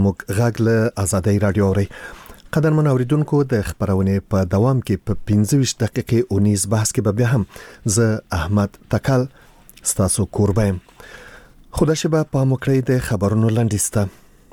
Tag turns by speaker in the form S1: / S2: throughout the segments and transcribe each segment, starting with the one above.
S1: موږ غږ له آزادۍ رادیو اوري. قدرمن اوریدونکو د خبرونه په دوام کې په 15 دقیقې 19 بحث کې به هم زه احمد تکل ستاسو قربان. خدا شبه په مکرې د خبرونو لاندېسته.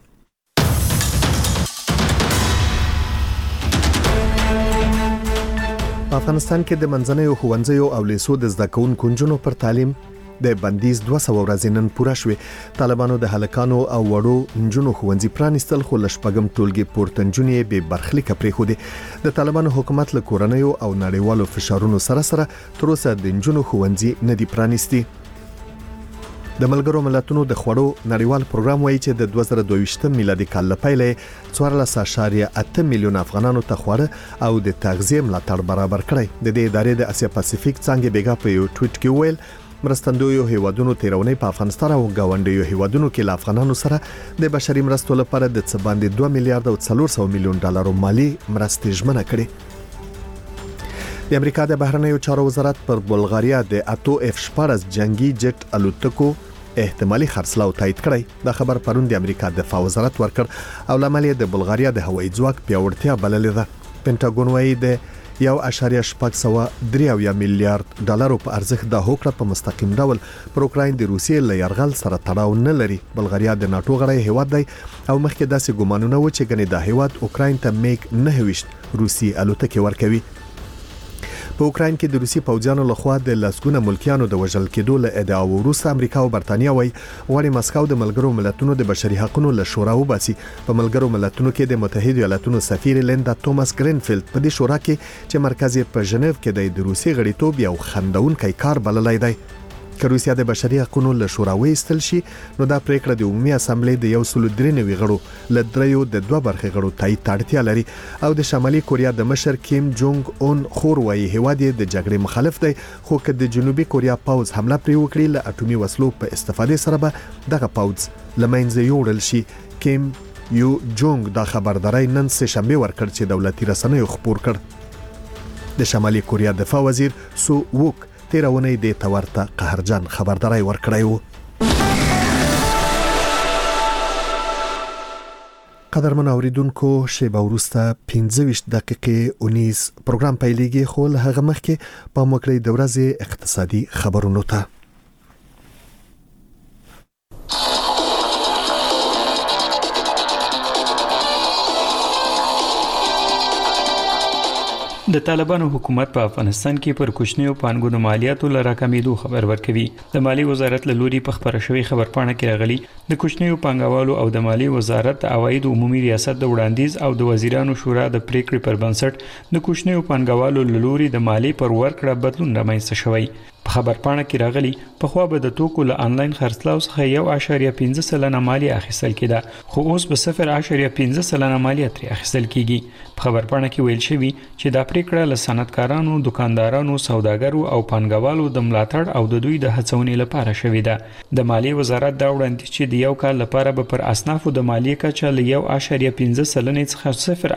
S1: افغانستان کې د منځنیو ښوونځیو او لیسو د زده کوونکو نجونو پر تعلیم د بندیز 200 ورځې نن پوره شوه. طالبانو د هلکانو او وړو نجونو ښوونځي پرانیستل، خو لشپږم ټولګي پورته نجونې به برخلیک پرې خو دي. د طالبانو حکومت له کورنیو او نړیوالو فشارونو سره تر اوسه د نجونو ښوونځي نه دي پرانیستي. د ملګرو ملتونو د خوړو نړیوال پروګرام وایي چې د 2022 میلادي کال لپاره 14.8 میلیون افغانانو ته خوړه او د تغذیه ملاتړ برابر کړی. د دې ادارې د اسیا پاسفیک څنګه بیګا په یو ټویټ کې ویل مرستندویو هیوادونو تیرونی په افغانستان او گاونډیو هیوادونو کې له افغانانو سره د بشري مرستو لپاره د څه باندې 2 میلیارډ او 400 میلیون ډالر مالی مرستې ژمنه کړې. د امریکا د بهرنیو چارو وزارت پر بلغاریا د اتو F-14 جنگي جټ الوتکو احتمالي خرڅلاو تایید کړی. دا خبر پرون د امریکا دفاع وزارت ورکړ او لامل د بلغاریا د هوایي ځواک پیاوړتیا بللې ده. پینټاګون وايي د 1.7 میلیارډ ډالر په ارزښت د هوکړه په مستقیم ډول پر اوکراین د روسیې له یرغل سره تړاو نه لري. بلغاریا د ناتو غړی هیواد دی او مخکې داسې ګومانونه و چې ګنې د هیواد اوکراین ته میګ 9 روسي الوتکې ورکوي. په اوکراین کې د روسي پوځیانو لخوا د لاسګونه ملکیانو د وژل کېدو له ادعا وروسته امریکا او برتانیا وايي غواړي مسکو د ملګرو ملتونو د بشري حقوقو له شورا وباسي. په ملګرو ملتونو کې د متحده ایالاتونو سفیر لیندا توماس ګرینفیلد په دې شورا کې چې مرکز یې په ژنیو کې د روسي غړیتوب یو خندونکي کار بللای دی. که روسیا د بشري حقوقو له شورا وېستل شي نو دا پریکړه د عمومي اسامبلې د 193 غړو له دریو د 2 برخې غړو تایید اړتیا لري او د شمالي کوریا د مشر کیم جونګ اون خور وايي هیواد د جګړې مخالف دی، خو که د جنوبي کوریا پوز حمله پرې وکړي له اټومي وسلو په استفادې سره به دغه پوز لمنځه یوړل شي. کیم یو جونګ دا خبرداري نن سه شنبه ورکړ چې دولتي رسنیو خبر کړ. د شمالي کوریا دفاع وزیر سو ووک تیرونه د تورته قهرجن خبرداري ورکړی و. قدرمن اوریدونکو شیبه وروسته 15 دقیقې 19 پروګرام پیلېږي، خو له هغه مخکې په مکرې د ورځې اقتصادي خبرونو ته.
S2: د طالبانو حکومت په افغانستان کې پر کوچنیو پانګونو مالیاتو لره کمیدو خبر ورکوي. د مالی وزارت له لوري په خبره شوی خبرپاڼه کې راغلي د کوچنیو پانګوالو او د مالی وزارت د عواید عمومي ریاست د وړاندیز او د وزیرانو شورا د پریکړې پر بنسټ د کوچنیو پانګوالو له لوري د مالی پر ورکړه بدلون رامنځته شوی. په خبرپاڼه کې راغلي په خو به د توکو له انلاین خرڅلاو څخه 1.5% مالیه اخیستل کېده، خو اوس به 0.5% مالیه ترې اخیستل کیږي. په خبرپاڼه کې ویل شوی چې دا پریکړه له صنعتکارانو، دکاندارانو، سوداګرو او پانګوالو د ملاتړ او د دوی د هڅونې لپاره شوې ده. د مالی وزارت دا وړاندیز چې د یو کال لپاره به پر اسنافو د مالیې کچه له 1.5% څخه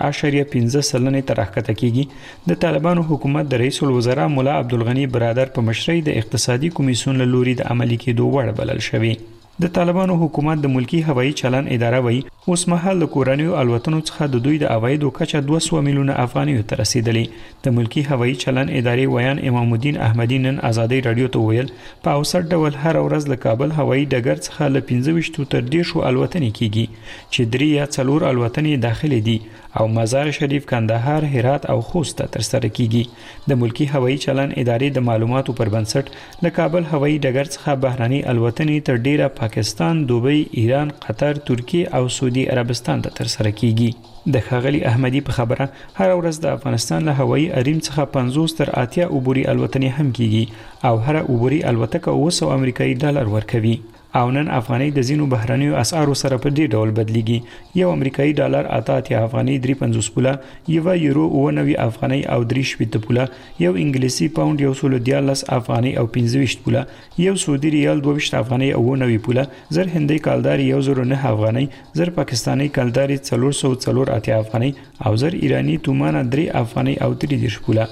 S2: 0.5% ته راښکته کیږي. د طالبانو حکومت د رئیس الوزرا مولا عبدالغنی برادر په مشرۍ د اقتصادي کمیسیون له لوري د عملي کېدو وړ بلل شوی. د طالبانو حکومت د ملکی هوایي چلن اداره وایي اوس مهال د کورنیو الوتنو څخه د دوی د عوایدو کچه 200 میلیونه افغانیو ته رسیدلې. د ملکی هوایي چلن ادارې ویان امام الدین احمدی نن آزادۍ رادیو ته ویل په اوسط ډول هر ورځ له کابل هوایي ډګر څخه له 15 تر 10 الوتنې کیږي چې 3 یا 4 الوتنې داخلي دي او مزار شریف، کندهار، هرات او خوست ته ترسره کیږي. د ملکی هوایي چلن ادارې د معلوماتو پر بنسټ له کابل هوایي ډګر څخه بهراني الوتنې تر ډیره پاکستان، دوبۍ، ایران، قطر، ترکیه او سعودي عربستان ته ترسره کیږي. د ښاغلي احمدی په خبره هر ورځ د افغانستان له هوایي اړیم څخه 50 تر 80 عبوري الوتنې هم کیږي او هر عبوري الوتکه 200 امریکایي ډالر ورکوي. او نن افغاني د زینو بهرنیو اسعارو سره په دې ډول بدلیږي. یو امریکایي ډالر 88 افغاني 350 پوله، یو یورو 90 افغاني او 3.7 پوله، یو انګلیسي پاوند 114 افغاني او 25 پوله، یو سعودي ریال 22 افغاني او 90 پوله، زر هندي کالدار 109 افغاني، زر پاکستاني کالدار 404 افغاني او زر ایرانی تومان 3 افغاني او 30 پوله.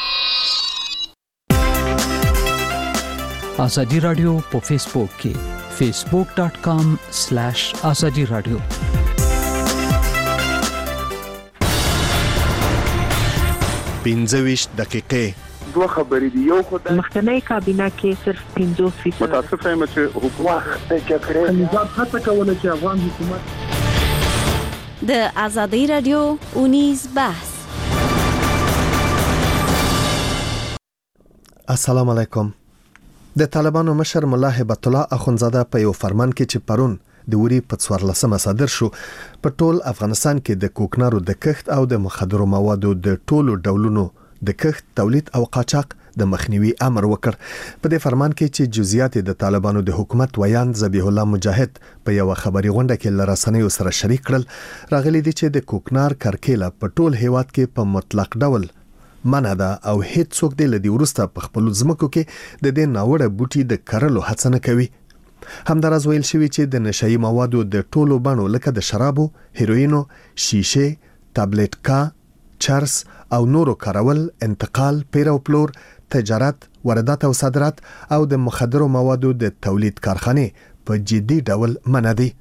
S3: آزادی رادیو په فیسبوک کې، facebook.com/azadi radio.
S1: پنځويشت دقیقې
S4: دوه خبرې دی. یو خدای
S5: مخکنی کابینه کې صرف 50%
S4: متاسف یم چې حکومت د جګړې
S6: نظام هڅه کوله چې افغان حکومت
S7: د آزادۍ رادیو اونیز بحث.
S1: السلام علیکم. د طالبانو مشر ملا هبت الله اخونزاده په یو فرمان کې چې پرون د وری په 14 صادر شو په ټول افغانستان کې د کوکنارو د کښت او د مخدرو موادو د ټولو ډولونو د کښت تولید او قاچاق د مخنیوي امر وکړ. په دې فرمان کې چې جزئیات د طالبانو د حکومت ویان ذبیح الله مجاهد په یو خبري غونډه کې لرسنیو سره شریک کړل. راغلي دي چې د کوکنار کرکیله په ټول هیواد کې په مطلق ډول منع ده او هیڅ څوک د لدی ورسته په خپل ځمکو کې د دې ناوړه بوټي د کرلو هڅه نه کوي. همدارز ویل شوی چې د نشئی موادو د ټولو بڼو لکه د شرابو، هیروینو، شیشه، تابلیټکا، چرس او نورو کارول، انتقال، پیر او پلور، تجارت، واردات او صادرات او د مخدرو موادو د تولید کارخانه په جدي ډول منع دي.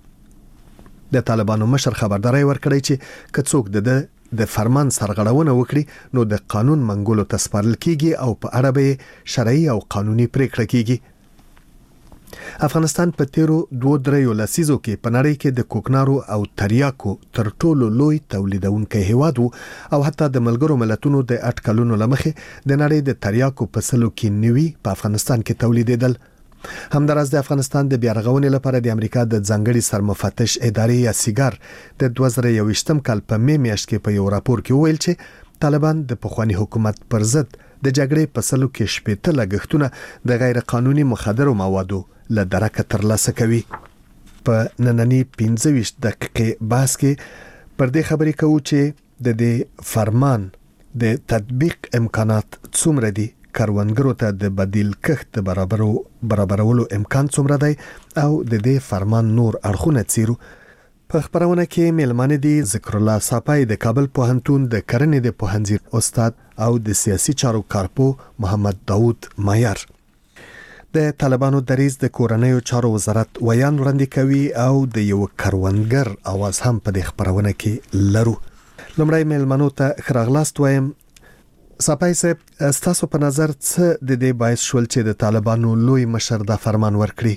S1: د طالبانو مشر خبرداري ورکړی چې کڅوک د فرمان سرغړونه وکړي نو د قانون منګولو تسپارل کیږي او په اړه به شرعي او قانوني پریکړه کیږي. افغانستان په تیرو 2-3 لسیزو کې په نړۍ کې د کوکنارو او تریاکو تر ټولو لوی تولیدونکي هیواد او حتی د ملګرو ملتونو د اټکلونو لمخې د نړۍ د تریاکو په سلو کې نیوي په افغانستان کې تولیدېدل. همدارس د افغانستان د بیارغونې لپاره د امریکا د ځانګړي سرمفتش ادارې یا سیګار د 2021 کال په می میاشت کې په یو راپور کې ویل چې طالبان د پخوانی حکومت پر ضد د جګړې په سلو کې شپېته لګښتونه د غیر قانوني مخدرو موادو له درکه ترلاسه کوي. په نننی 25 دقیقې بحث کې پر دې خبرې کوو چې د دې فرمان د تطبیق امکانات څومره دي، کاروانګرو ته د بدیل کښت برابرولو امکان څومره دی او د دې فرمان نور اړخونه څیرو. په خبرونه کې مېلمانه دي ذکر الله صافی د کابل پوهنتون د کرنې د پوهنځي استاد او د سیاسي چارو کارپو محمد داوود مایار. د طالبانو دریځ د کورنیو چارو وزارت ویان وړاندې کوي او د یو کاروانګر आवाज هم په دې خبرونه کې لرو. لومړی مېلمانو ته خراغلاست وایم. صافی صاحب، تاسو په نظر څه د دې باعث شول چې د طالبانو لوی مشر دا فرمان ورکړي؟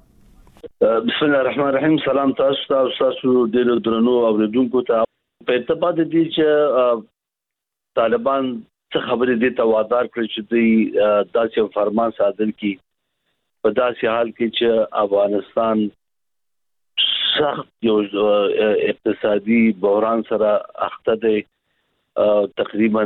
S8: بسم الله الرحمن الرحیم. سلام تاسو ته او تاسو د درنو اوریدونکو ته. په ارتباط دي چې طالبان څه خبرې دي ته وادار کړی چې دوی داسې فرمان صادر کړي په داسې حال کې چې افغانستان سخت یو اقتصادي بحران سره اخته دی. تقریبا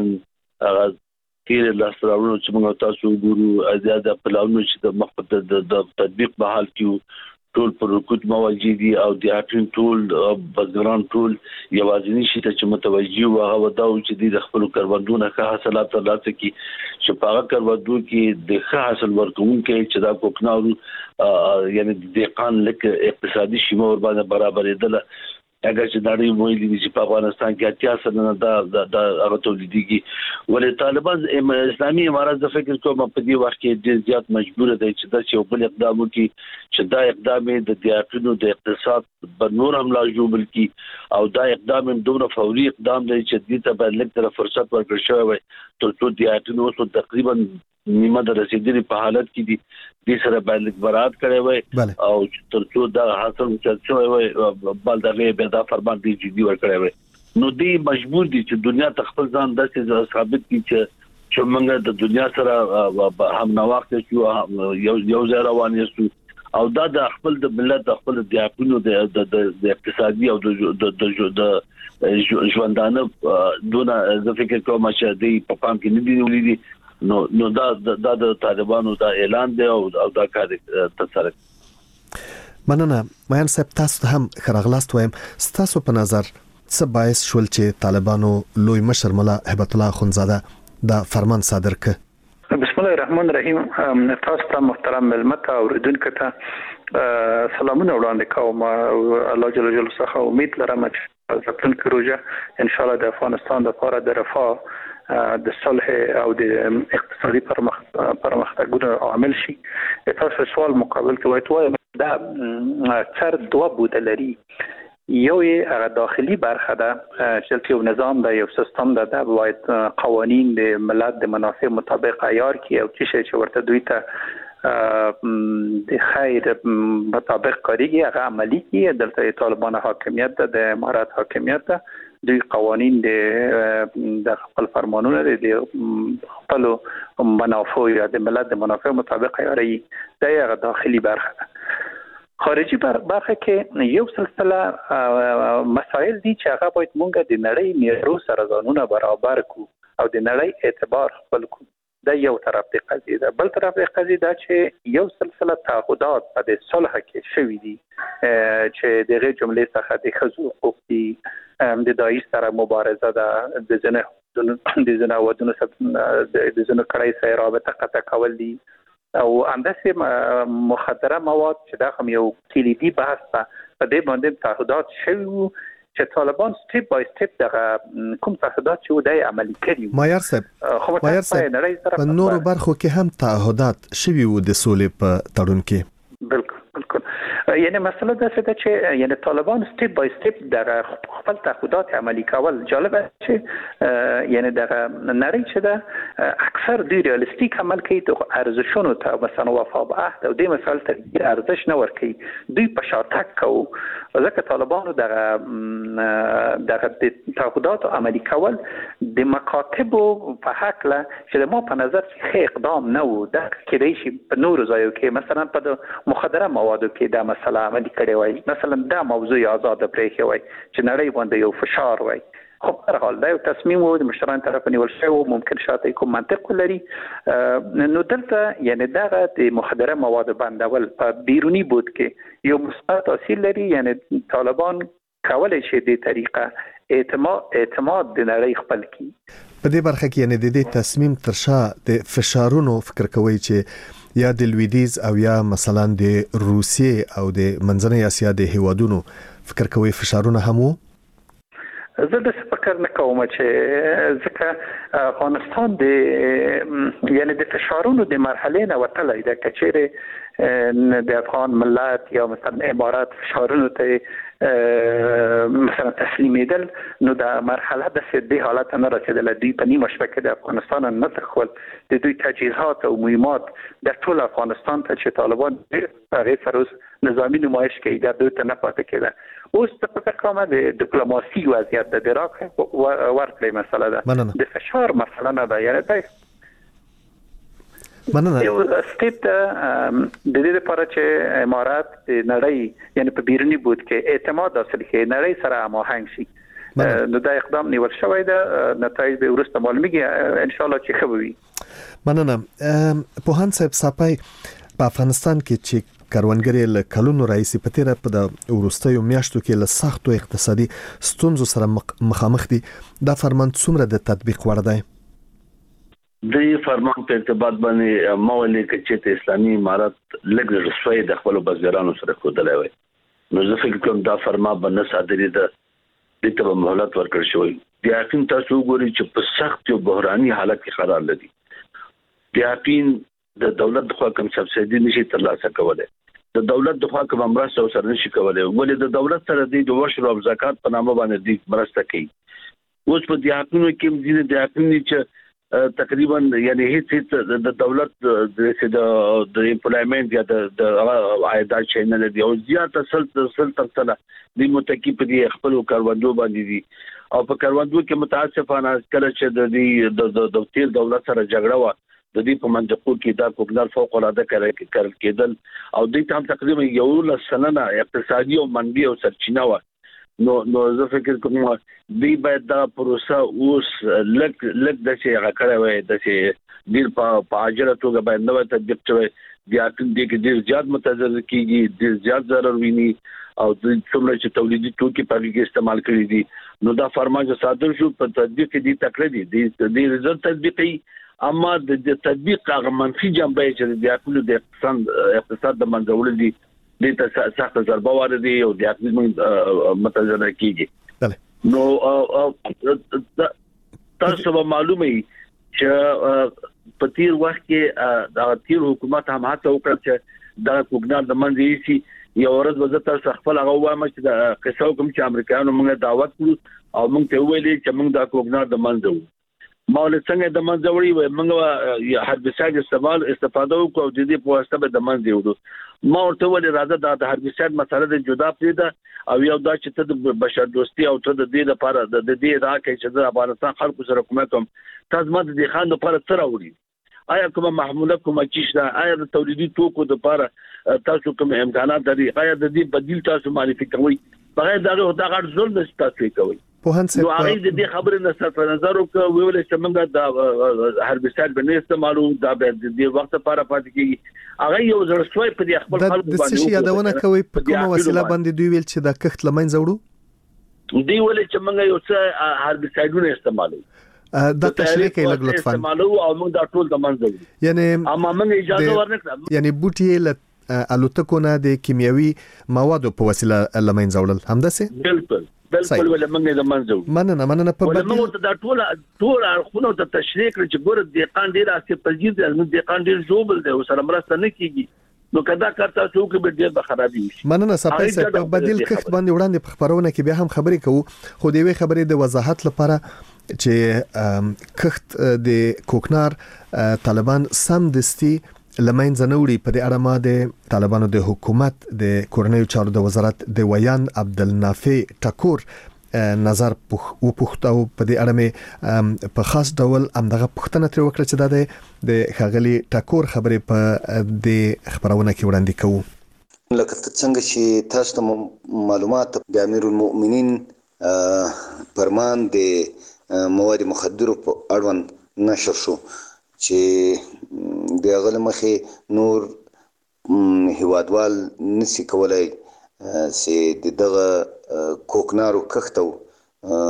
S8: تیر لاسراونو چې موږ تاسو ګورو زیاده پلاونو چې د مخبت د تطبیق په حال کې ټول پر رکود موجي دي او د اټین ټول بزګران ټول یوازینی شي ته چې متوجي او هغه دا چې د خپل کاروبارونه ښه حاصلات ترلاسه کړي چې په هغه کاروبارو کې د ښه حاصل ورکوونکي چې دا کوکنارو یعنی د دقان لک اقتصادي شیمه ور باندې برابرېدل. اگر چې داړي ویلي چې په افغانستان کې 80% نه دا هغه تولیديږي. ولې طالبان اسلامي امارات د فکر کوم په دې وخت کې ډېر زیات مجبور دي چې دا یو بل اقدام وکړي چې دا اقدام د دیاقینو د اقتصاد په نور هم لا جوړل کی او دا اقدام دومره فوري اقدام دی چې دې ته باید لږ فرصت ورکړل شي تر څو دیاقینو اوس تقریبا نیمه د رسیدلي په حالت کې دي د سره باید برابر کړي وي او تر څو دا حاصل وچاتوي وي بل دغه به دا فرمان دی جدي ورکړي وي. نو دی مجبور دي چې دنیا تخپل ځان داسې ثابت کړي چې موږ د دنیا سره هم نواقص یو ځای روان یو او دا د خپل د ملت د خپل د اپونو د اقتصادي او د ژوندانه دونه د فکر کوم چې دی په پام کې نه دی ولې نو دا د طالبانو دا اعلان دی او دا کار تسره.
S1: مننه. مهان صاحب، تاسو هم خراغلاست وایم. تاسو په نظر څه باعث شول چې طالبانو لوی مشر ملا هبت الله اخونزاده دا فرمان صادر کړ؟
S6: بسم الله الرحمن الرحیم. تاسو ته محترم ملمت اوریدونکو ته سلامونه وړاندې کوم. الله جل جلاله څخه امید لرم چې راتلونکي روزه ان شاء الله د افغانستان لپاره د رفاه د صلح او د اقتصادي پرمختګونو عامل شي. تاسو سوال مقابل کوي دا اکثر دوه بوده لري. یو هغه داخلي برخه ده چې یو نظام ده، یو سیستم ده، دا باید قوانین د ملت د منافع مطابق عیار کړي او چې ورته دوی ته د خیر مطابق کاریږي هغه عملی کړي. دلته طالبان حاکمیت ده، د امارات حاکمیت ده، دوی قوانین د خپل فرمانونه د خپل منافع یا د ملت د منافع مطابق عیاري. دا هغه داخلي برخه ده. خارجي برخه کې یو سلسله مسائل دي چې هغه باید مونږ د نړۍ معیارو سره ځانونه برابر کو او د نړۍ اعتبار خپل کو. دا یو طرف د قضیه ده. بل طرف د قضیه ده چې یو سلسله تعهدات په د صلح کې شوي دي چې دغه جملې څخه د ښځو حقوق دي، د داعش سره مبارزه ده، د زنا ودونو د زنا کړای سره رابطه قطع کول دي او انداسه مخدره مواد چې دا هم یو کلیدي بحث ده. په دې باندې تعهدات شوي چې طالبان سټپ بای سټپ دغه کوم تعهدات چې ودای عملي کړي.
S1: مایار صاحب په نورو برخو کې هم تعهدات شوي وو د سولې په تړون کې.
S6: بالکل یعنی مسله دا څه ده چې یعنی طالبان سټپ بای سټپ دغه خپل تعهدات عملي کول. جالبه چې یعنی دغه نړۍ چې ده اکثر دوی ریالیستیک عمل کوي، د ارزښونو ته مثلا وفا به عهد او د مثال ته ارزش نه ورکوي، دوی په شاتګ کوي. ځکه طالبانو دغه تعهدات عملي کول د مکاتبو په حق له چې ما په نظر کې اقدام نه وو. دا کېدای شي په نورو ځایو کې مثلا په مخدره موادو کې دا مسله عملي کړي وای، مثلا دا موضوع آزاد پرېښی وای چې نړۍ باندې یو فشار وای. خو په هر حال دا یو تصمیم وو د مشرانو طرف نیول شوی، ممکن شاته کوم منطق ولري. نو دلته یعنی دغه د مخدره مواد بندول په بیرونی بود کې یو مثبت تاثیر لري. یعنی طالبان کولای شي د طریقه اعتماد د نړۍ خپل کی.
S1: په دې برخه کې یعنی د دې تصمیم ترشا د فشارونو فکر کوي چې یا د لویدیز او یا مثلا د روسیې او د منځنۍ اسیا د هیوادونو فکر کوي فشارونه هم وو.
S6: زه د فکر نه کوم چې ځکه افغانستان د یعنی د فشارونو د مرحله نه وتلی ده. کچېره د افغان ملت یا مثلا امارات فشارونو ته مثلا تسلیمیدل، نو د مرحله د سدي حالت نه رسیدل. دوی په نیمه شپه کې د افغانستان نه تخول د دوی تجهیزات او مهمات د ټول افغانستان ته چې طالبان هغه فروز نظامی نمایش کوي د دوی ته نه پاتې کېده. اوس په فکر کوم د ډیپلوماسي وضعیت د عراق ورته مسله ده، د فشار مسله نه ده. یعنی دا یو سټیپ د دې لپاره چې امارات د نړۍ یعنی په بیرونی بود کې اعتماد حاصل کړي، نړۍ سره هماهنګ شي. نو دا اقدام نیول شوی ده، نتایج به ورسته معلومیږي ان شاء الله چې ښه وي.
S1: مننه. پوهان صاحب صاحب په افغانستان کې چې کروندګر له کلونو راځي په تیر په د ورستیو میاشتو کې له سختو اقتصادي ستونزو سره مخامخ دي. دا فرمان څومره د تطبیق وړ دی؟
S8: د فرمان په ارتباط باندې مولي کې چې اسلامي امارات لګ رسوي د خپل بزګرانو سره کودلای وي. نو زه فکر کوم دا فرمان باندې صادري ده د ته مهلت ورکړ شوی. د یقین تاسو وګورئ چې په سخت او بحراني حالت کې قرار لدی. د یقین د دولت خو کوم سبسایډي نشي ترلاسه کولای، د دولت خو کوم مرسته سره نشي کولای، ولې د دولت سره د ورشر او زکات په نامه باندې د مرسته کوي. اوس په دې حقونو کې مزید د حقونو چې تقریبا یعنی هیڅ د دولت د امپلایمنت یا د عایدات چینل دی او زیاته سل تر د متکی په دې خپل کاروندو باندې دي. او په کاروندو کې متاسفانه کله چې د تیر دولت سره جګړه و، د دې په منځقو کې دا کوګنار فوق العاده کېدل او د تام تقریبا یو لسنه اقتصادي او منبي او سرچینه و. نو زه فکر کوم دی باید دا پروسه اوس لګ د شي غکړې وي د شي ډیر په اجره توګه باید نو تطبیق شوی. بیا کې ډیر زیات متضرر کیږي، ډیر زیات ضرر ویني او د څومره چې تولیدي توکي په لګي استعمال کړي دي. نو دا فرمان چې صادر شو په تطبیق کې دي تکړه دي د رضا تطبیقي، اما د تطبیق هغه منفي جنبه چې د خپل د اقتصاد د منځول دي د سخت ضربه واردي او د اقتصاد متضرر کیږي. نو تاسو به معلومه چې په تیر وخت کې د تیر حکومت هم هڅه وکړه چې دا کوګنار د منځ یې یو ورځ وزته خپل هغه وایم چې د قصو کوم چې امریکایانو موږ دعوت کړو او موږ ته ویلي چې موږ دا کوګنار د منځ مول څنګه د منځ وړي و موږ هربساید استفاده وکړو او د دې په واسطه د منځ وړو ما ورته ویل راځه د هربساید مسله د جدا پریده او یو دا چې ته د بشر دوستي او ته د دې لپاره د دې راکې چې د افغانستان خلکو سره کوم تاسو ماته د خان لپاره تر وړي آیا کومه محموله کومه چیشته آیا د تولیدي توکو لپاره تاسو کوم امکانات لري آیا د دې بدیل تاسو معرفي کوئ بغیر دا غړ ظلم تاسو کوي
S1: په هڅه
S8: نو هغه د دې خبرې نه څه نظر وکړ ویل چې موږ د هربساید باندې استعمالو دا د دې وخت لپاره پاتې کیږي هغه یو زړسوي په دې خپل خلکو
S1: باندې د څه یادونه کوي په کومه وسیله باندې دوی ویل چې د کښت لمنځه وړو
S8: دی ول چې موږ یو څه هربسایډونه استعمالو
S1: دا تشریح کوي لږ لطفا
S8: استعمالو او موږ دا ټول د منځو
S1: یعنی
S8: اما موږ اجازه ورنکړه
S1: یعنی بوټي الوتکو نه د کیمیاوي موادو په وسیله لمنځه وړل همداسې
S8: بالکل ولا موږ د منځو
S1: مننه په
S8: بدل موږ دا ټول خونو ته تشریح کړ چې ګور د قان ډیر اسې پرجید د قان ډیر زوبل دی او سره مرسته نه کیږي نو کدا کارته څوک به ډیر خرابي شي
S1: مننه صفای په بدیل کښت باندې وړاندې په خبرونه کې بیا هم خبرې کوو خو دی وی خبرې د وضاحت لپاره چې کښت د کوکنار طالبان سم دستي لمن زنوري په دې اړه ما د طالبانو د حکومت د کورنیو چارو د وزارت د ویان عبدالنافع ټکور نظر وپوښتو په دې اړه مې په خاص ډول همدغه پوښتنه تر وکړه چې د خغلی ټکور خبرې په دې خبرونه کې وړاندې کوو
S9: لکه څنګه چې تاسو ته معلومات د امیر المؤمنین فرمان د مواد مخدره په اړوند نشر شو چې د غل مخې نور هیوادوال نسی کولای چې دغه کوکنارو کښتو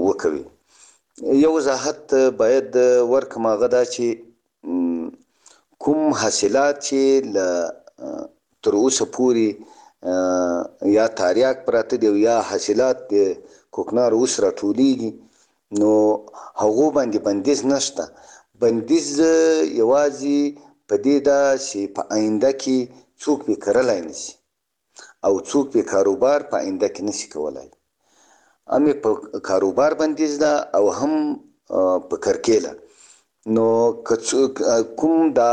S9: وکوي یو وضاحت باید ورکما غدا چې کوم حاصلات چې تر اوسه پوری یا تاریخ پراته دی یا حاصلات د کوکنارو سره ټولیږي نو هغه باندې بندیز نشته بندیز یوازې په دې دا چې په آینده کې څوک به کړلای نشي او څوک به کاروبار په آینده کې نشي کولای امي په کاروبار بندیز دا او هم په کرکیله نو کوم دا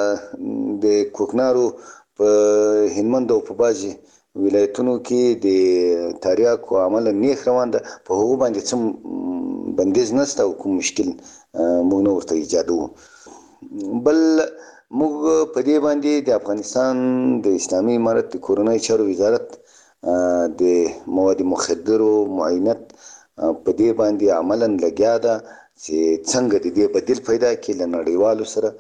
S9: د کوکنارو په هلمند او په بازي ولایتونو کې د تاریخ او عمل نیخ روان ده په هغه باندې څه بندیز نشته او کوم مشکل موږ نو ورته ایجادو بل موږ په دې باندې د افغانستان د اسلامي امارت د کورنیو چارو وزارت د مواد مخدره معاینت په دې باندې عملاً لګیا ده چې څنګه د دې بدیل پیدا کړي لنړیوالو سره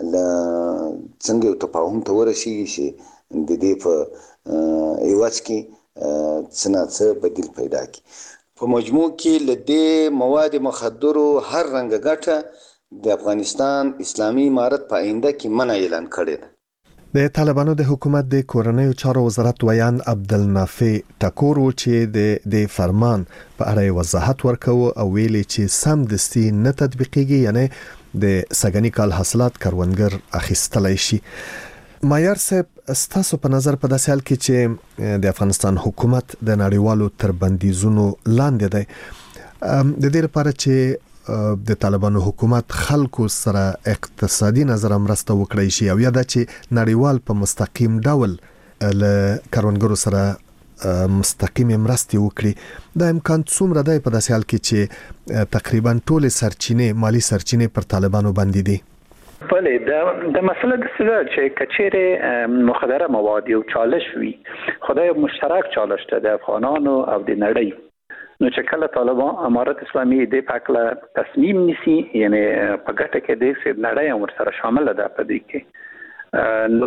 S9: څنګه یو تفاهم ته ورسیږي چې د دې په ایواز کې څنګه بدیل پیدا کړي په مجموع کې لدې مواد مخدره هر رنګ ګټه د افغانستان اسلامي امارت په آینده کې منع اعلان کړی ده
S1: د طالبانو د حکومت د کورنیو چارو وزارت ویان عبدالنافع ټکور چې د فرمان په اړه وضاحت ورکوي او ویلي چې سم دستي نه تطبیقيږي یعنی د سګنی کال حاصلات کروندګر اخیستلای شي مایار صاحب ستاسو په نظر په داسې حال کې چې د افغانستان حکومت د نړیوالو تر بندیزونو لاندې دی د دې لپاره چې د طالبانو حکومت خلکو سره اقتصادي نظر مرسته وکړي شي او یا د چې نړیوال په مستقیم ډول له کروندګرو سره مستقیم مرسته وکړي دا امکان څومره دی په داسې حال کې چې تقریبا ټول سرچینې مالی سرچینې پر طالبانو باندې دي
S6: بله د مسله د څه چې کچېره مخدره مواد یو چالش وي خدای مشترک چالش ده د افغانانو او د نړۍ نو چې کله طالبان امارت اسلامي د پاکله تصمیم نیسي یعنی په ګټه کې د نړۍ هم سره شامل ده په دې کې نو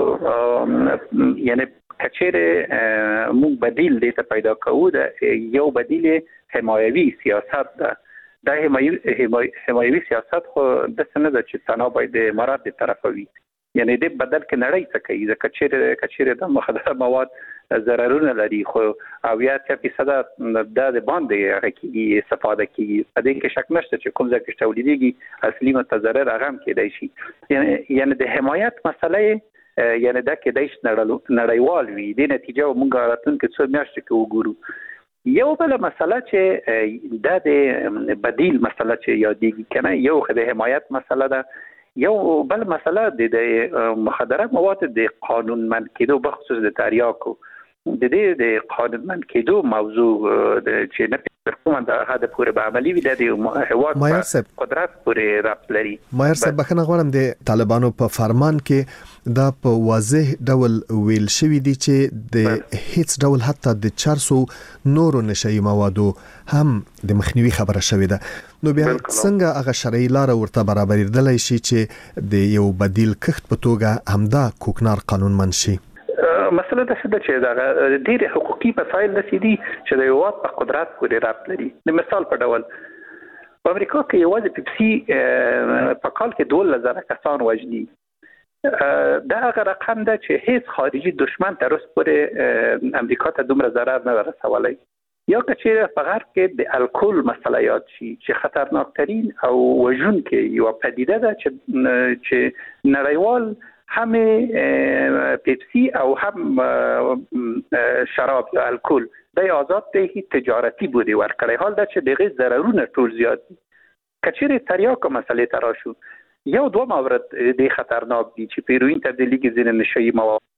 S6: یعنی کچېره موږ بدیل دې ته پیدا کوو د یو بدیل حمایوي سیاست ده دا حمایوي سیاست خو د څه نه ده چې تنها باید د امارات د طرفه وي یعنی د بدل کې نړۍ څه کوي ځکه کچېره د مخدره مواد ضررونه لري خو او یا 3% د باندې راکېږي استفاده کوي په دې کې شک نشته چې کوم ځای کې تولیديږي اصلي متضرر هغه هم کېدای شي یعنی د حمایت مسله یعنی دا کې دیش نړیوال وي د نتیجه مونږ راتلونکي څو میاشتې کې وګورو. یو بل مسله چې د بدیل مسله چې یادېږي کنه، یو د حمایت مسله ده، یو بل مسله د مخدره مواد د قانونمند کېدو بخصوص د تریاکو د دې د قانونمند کېدو موضوع چې نه کومه د هغه پورې به عملی وي د هیواد قدرت پورې رابط لري.
S1: مایر صاحب بخښنه غواړم، د طالبانو په فرمان کې دا په واضح ډول ویل شوی دی چې د هیڅ ډول حتی د 400 نورو نشئی موادو هم د مخنیوي خبره شوې ده. نو بیا څنګه هغه شرعي لار ورته برابرېدلای شي چې د یو بدیل کښت په توګه همدا کوکنار قانونمند شي؟
S6: مسله دا چې دا ډېر حقوقي مسایل دي چې د هیواد په قدرت پورې رابط لري. د مثال په ډول په امریکا کې یوازې پیپسي په کال کې 12,000 کسان وژني. دا هغه رقم ده چې هیڅ خارجي دشمن تر اوسه پورې امریکا ته دومره ضرر نه رسولی. یا که په غرب کې د الکل مسله یاد شي چې خطرناکترین او وژونکې یوه پدیده ده چې نړیوال هم پیپسی او هم شراب یا الکل د آزاد ته تجارتی بودی ورکړی، حال دا چې دغه ضررونه ټول زیات دي. کچېرې تریاکو مسلې ته راشو، یو دوه مورد د خطرناک دي چې پیروین تبدیلیږي ځینې نشئی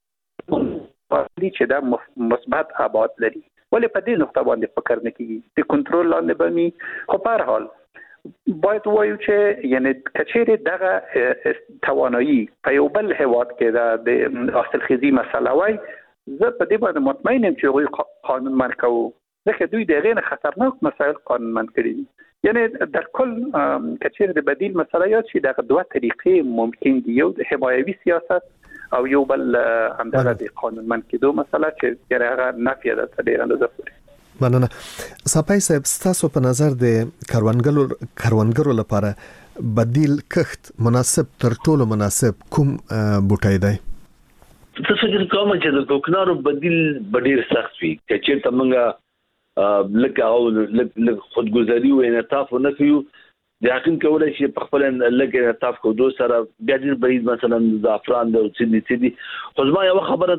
S6: مواد دي چې دا مثبت ابعاد لري، ولې په دې نقطه باندې فکر نه کیږي د کنټرول لاندې بمي. خو په هر حال باید وایو چې یعنی کچېرې دغه توانایی په یو بل هیواد کې د حاصلخیزي مسله وای، زه په دې باندې مطمئن یم چې هغوی قانونمند کوو، ځکه دوی د هغې نه خطرناک مسایل قانونمند کړي دي. یعنی در کل کچېرې د بدیل مسله یاد شي، دغه دوه طریقې ممکن دي، یو د حمایوي سیاست او یو بل همدغه د قانونمند کېدو مسله چې هغه نفیه ده تر ډېره اندازه پورې.
S1: مننه. صاحب صاحب ستاسو په نظر د کروندګرو لپاره بدیل کښت مناسب تر ټولو مناسب کوم بوټی دی؟
S8: څه فکر کوم چې د کوکنارو بدیل ډیر سخت وي، چې ته موږ لکه او لکه خودګذری او انعطاف نه کوو، د حقیقت کولای شي په خپل لکه انعطاف کوو سره بیا ډیر بعید مثلا زعفران د سیدي خو زما یو خبره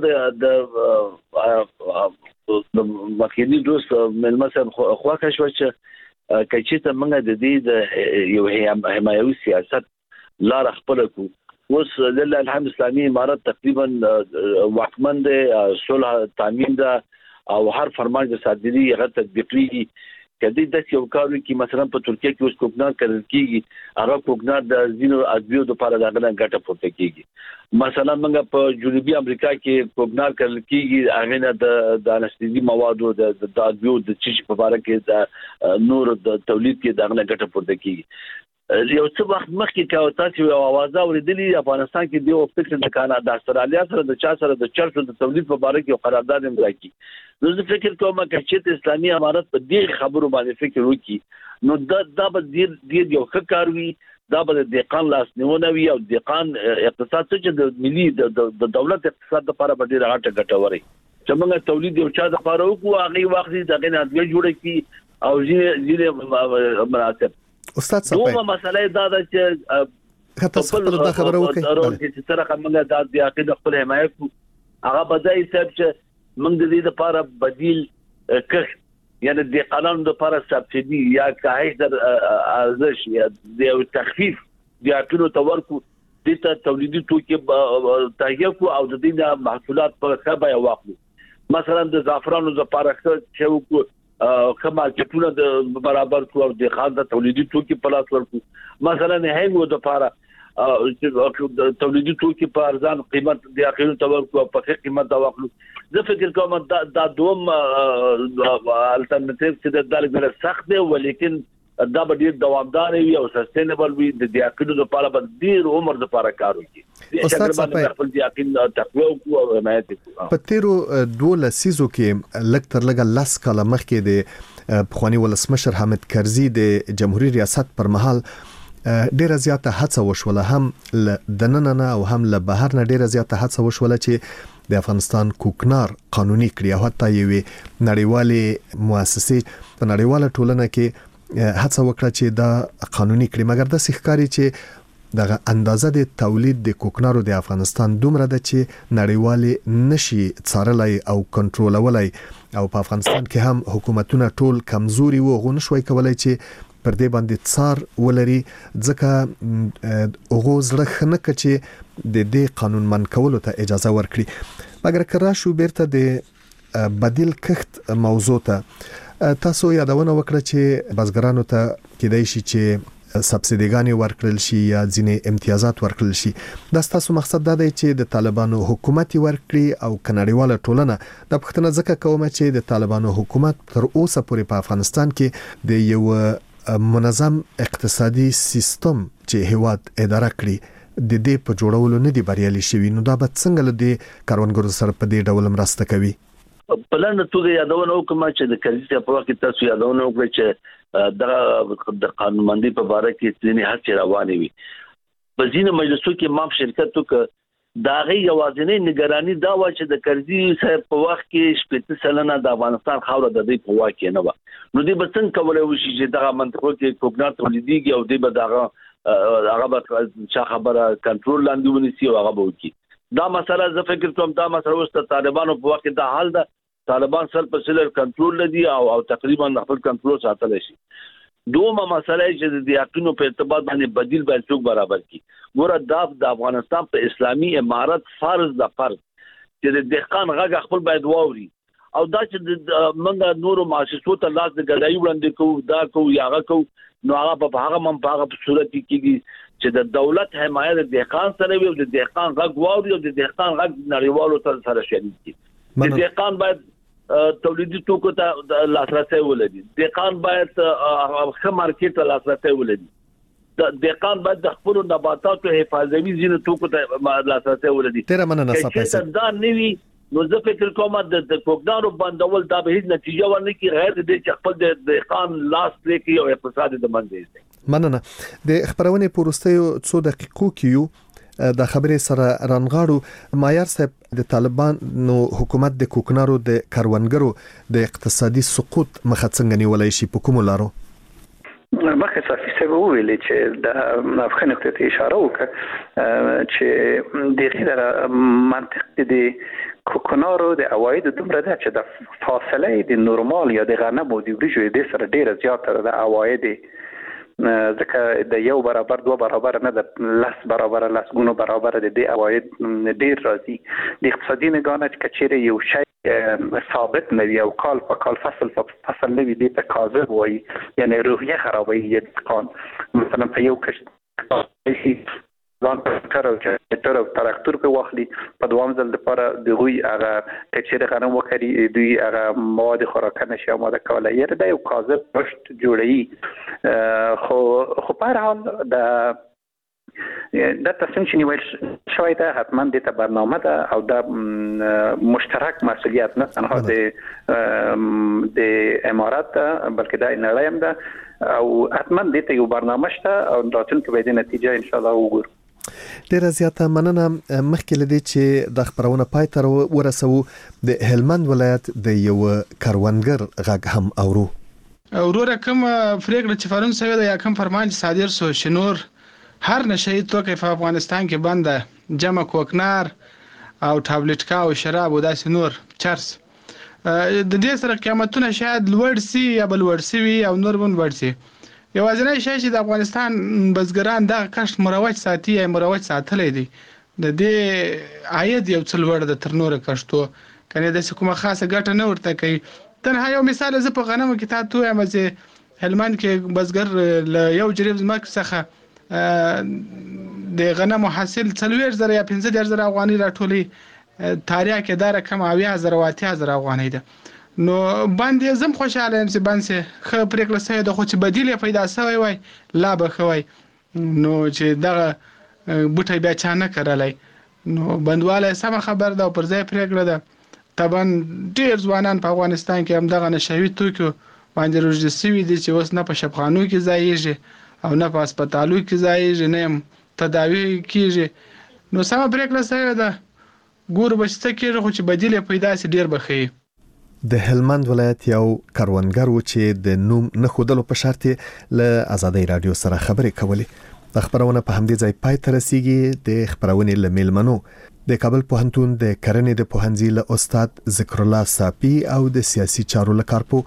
S8: د مخکینی دوست ملما صاحب خواکه شو چې کچې ته موږ د دې د یو حمایوي سیاست لار خپل کو. اوس لله الحمد اسلامي امارت تقریبا واکمن ده، صلح تامین ده او هر فرمان د صادري هغه تطبیقي کدی د یو کارو کې مثلا په ترکیه کې اوس کوکنار کړل کیږي، هغه کوکنار د زینو ادویو د لپاره دغه ګټه پورته کیږي. مثلا موږ په جنوبي امریکا کې کوکنار کړل کیږي، هغه نه د انستيزي موادو د ادویو د چیش په اړه کې د نور د تولید کې دغه ګټه پورته کیږي. یو څه وخت مخکې کاوه تاسو یو आवाज اوریدلې افغانستان کې دی او فکر د کاناډا استرالیا سره د چا سره د چرچو د تولید په اړه کې یو قرارداد امضا کی. نو زه فکر کوم چې اسلامي امارت په دې خبرو باندې فکر وکړي، نو دا به ډیر یو ښه کار وي، دا به د دهقان لاس نیونه وي او دهقان اقتصاد چې د ملي د دولت اقتصاد لپاره به ډیر غټه ګټه وري. چې موږ تولید یو چا د لپاره وکړو، هغه وخت دغه نه ادویه جوړه کی او ځینې مناسب.
S1: استاد صاحب
S8: دوه مسلې دا ده چې
S1: تاسو په خبره وکړئ
S8: چې سره موږ د عقیده خپل حمایت کو، هغه بدای صاحب چې موږ د دې لپاره بدیل کښت یعنی د قانون لپاره سبسيدي یا کاهش در ارزش یا د تخفیف د اټونو تورکو د تولیدي توکي تهیه کو او د دې محصولات په خبره واخلو. مثلا د زعفرانو لپاره چې کو کما چټونه د برابر کو او د خاصه تولیدي توکي په لاس ورکو. مثلا هنګو د لپاره تولیدي توکي په ارزان قیمت د اخیرو تورکو په ښه قیمت دا واخلو. زه فکر کوم دا دوم الټرنیټیو چې د دالګل سخت دی، ولیکن دا به ډیر دوامدار وي او سستینبل وي، د دې عقیدو لپاره به ډیر عمر لپاره کار وکړي.
S1: استاد صاحب
S8: خپل دې عقیده تقوی او حمایت کوي.
S1: په تیرو 2 لسیزو کې لږ تر لږه لاس کاله مخکې د پخوانی ولسمشر حامد کرزي د جمهوریت ریاست پر مهال ډیره زیاته هڅه وشوله، هم د نننه او هم له بهر نه ډیره زیاته هڅه وشوله چې د افغانستان کوکنار قانوني کړي او حتی یوې نړیوالې مؤسسې په نړیواله ټولنه کې هڅه وکړه چې دا قانوني کړي، مګر د ښکاری چې دغه اندازه د تولید د کوکنارو د افغانستان دومره ده چې نړیوال نشي څارلای او کنټرولولای او په افغانستان کې هم حکومتونه ټول کمزوري وو غو نشوي کولای چې پر دې باندې څار ولري ځکه اوغو زړه خنه کچې د دې قانون من کولو ته اجازه ورکړي مګر کرا شو بیرته د بدیل کښت موضوع ته تاسو یادونه وکړه چې بزګرانو ته کېدای شي چې سبسیډیګانې ورکړل شي یا ځینې امتیازات ورکړل شي دا تاسو مقصد دا دی چې د طالبانو حکومت ورکړي او کناړیواله ټولنه د پښتنه ځکه کومه چې د طالبانو حکومت تر اوسه پورې په افغانستان کې د یو منظم اقتصادي سیستم چې هیواد اداره کړي د دې په جوړولو نه دی بریالي شوی نو دا به څنګه لدی کاروانګرو سره په دې ډول مرسته کوي
S8: بلنه توګه یادونه وکم چې د کرزي په وخت تاسو یادونه وکړئ چې د قانونمندي په اړه کې ځینې هڅې روانې وي په ځینې مجلسو کې ماف شرکت وکړ دا غي یوازینی نگرانی دا و چې د کرزي صاحب په وخت کې شپږ سلنه د افغانستان خاور د دې په واکه نه و نو دې بسنګ کولای وشي چې دا منطقه کې کوکنار تولیديږي او دې به هغه به خبره کنټرول لاندې ونیسي او هغه به وکړي دا مسله زه فکر کوم دا مسله اوس د طالبانو په وخت دا حل ده طالبان سل په سل کنټرول لدی او تقریبا خپل کنټرول ساتل شي دومره مسله چې د یقینو په ارتباط باندې بدیل به څوک برابر کی ګوره د افغانستان په اسلامي امارت فرض چې د دهقان غږ خپل باید واوري او دا چې موږ نورو مؤسسو ته لاس د ګډای وړاندې کوو دا کوو یاغه کوو نو هغه په هغه منفعه په صورت کې کیږي چې د دولت حمایت د دهقان سره وي او د دهقان غږ واوري او د دهقان غږ نړیوالو سره شریک کی د دهقان باید تولیدي توکو ته لاسرسي ولري دهقان باید ښه مارکیټ ته لاسرسي ولري دهقان باید د خپل نباتاتو حفاظوي ځینې توکو ته لاسرسي ولري
S1: تیر مننه صاحب
S8: دا نیوي نو زه فکر کوم د کوکنارو بندول دا به هیڅ نتیجه ورنکړي غیر د چې خپل د دهقان لاس لري او اقتصاد د منځ
S1: مننه د خبرونه پروستیو څو دقیقو کې د خبرې سره رانغاړو مایار صاحب د طالبانو حکومت د کوکنارو د کاروانګرو د اقتصادي سقوط مخه څنګه نیولای شي په کوم لارو
S6: مخکې صافي سبب ویل چې د افغان نقطه اشاره وکړه چې د غیر منطق د کوکنارو د عواید دومره ده چې د فاصله د نورمال یا د غنم او د وریجو د سره ډیره زیاته ده عواید ځکه د یو برابر دوه برابر نه د لس برابر لس ګونو برابر د دې عواید ډیر راځي د اقتصادي نگاه چې کچېره یو شی ثابت نه وي او کال په کال فصل نه وي د تقاضا وایي یعنی روحیه خرابوي یتقان مثلا په یو کښ ځان تر او تراکتور په واخلي په دوام ځل لپاره د غوي هغه کچېره غنم وکړي دوی هغه مواد خوراکه شي آماده کولای یره د یو کاذب پشت جوړي خو په هر حال د تصمیم چې نیول شوی ده حتما د برنامه ده او د مشترک مسئولیت نه تنها د امارات بلکې د نړۍ هم ده او حتما د یو برنامه شته او راتلونکي به د نتیجه ان شاء الله وګورو
S1: ډیر زیاته مننه مخکې لدی چې د خبرونه پای تر ورسو د هلمند ولایت د یو کاروانګر غږ هم اورو
S10: اورور کوم فریق چې فرون سوي د یا کوم فرمان صادر سو شنور هر نشئی توکي په افغانستان کې بنده جمع کوکنار او ټابلیټکا او شراب او داسې نور چرس د دې سره قیمتونه شاید لوړ سي یا بل ور سي او نور بن ور سي یوازینی شی چې د افغانستان بزګران د کښت مروج ساتي یا مروج ساتلې دي د دې عاید یو څل ور د ترنور کښتو کنه د کومه خاصه ګټه نه ورته کوي تنها یو مثال ز په غنمو کې تاسو یم چې هلمند کې بزګر له یو جریب زمک څخه د غنمو حاصل 3000 یا 15000 افغاني راټولي تاریخ کې دا رقم 20000 او 8000 افغاني ده نو باندې زم خوشاله يم چې باندې خو پریکړه سوي د خو چې بدیل پیدا شوی وای لا به خوي نو چې دا بوټي بیا چانه کړلای نو بندواله سم خبر ده پر ځای پریکړه ده طبعا ډیر ځوانان په افغانستان کې هم دغه نشوي توکو باندې روزي سوي دي چې اوس نه په شپخانو کې ځایږي او نه په هسپتالو کې ځایږي نه تداوی کیږي نو سم پریکړه سوي ده ګور بچته کېږي خو چې بدیل پیدا سي ډیر بخي
S1: د هلمند ولایت یو کاروانګر و چې د نوم نه خودلو په شرط له آزادۍ رادیو سره خبرې کولې د خبرونه په همدې ځای پای ته رسیږي. د خبرونې لمیلمنو د کابل پوهنتون د کرنې د پوهنځي له استاد ذکر الله صافي او د سیاسي چارو لکارپو